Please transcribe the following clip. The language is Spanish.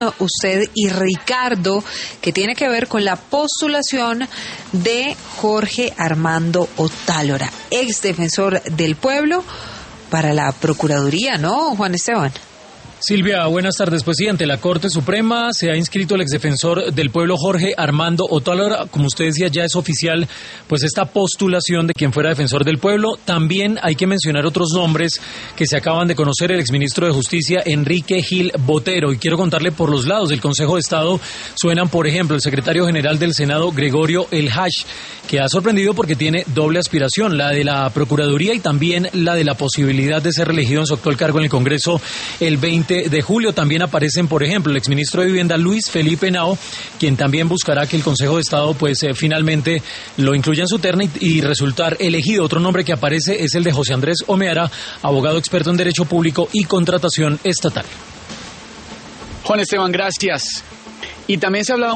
usted y Ricardo, que tiene que ver con la postulación de Jorge Armando Otálora, ex defensor del pueblo, para la Procuraduría, ¿no, Juan Esteban? Silvia, buenas tardes. Pues sí, ante la Corte Suprema se ha inscrito el exdefensor del pueblo Jorge Armando Otálora. Como usted decía, ya es oficial pues esta postulación de quien fuera defensor del pueblo. También hay que mencionar otros nombres que se acaban de conocer. El exministro de Justicia, Enrique Gil Botero. Y quiero contarle por los lados del Consejo de Estado suenan, por ejemplo, el secretario general del Senado, Gregorio El Hash, que ha sorprendido porque tiene doble aspiración, la de la Procuraduría y también la de la posibilidad de ser reelegido en su actual cargo en el Congreso el 20 de julio. También aparecen, por ejemplo, el exministro de Vivienda, Luis Felipe Henao, quien también buscará que el Consejo de Estado pues finalmente lo incluya en su terna y resultar elegido. Otro nombre que aparece es el de José Andrés Omeara, abogado experto en Derecho Público y Contratación Estatal. Juan Esteban, gracias. Y también se ha hablado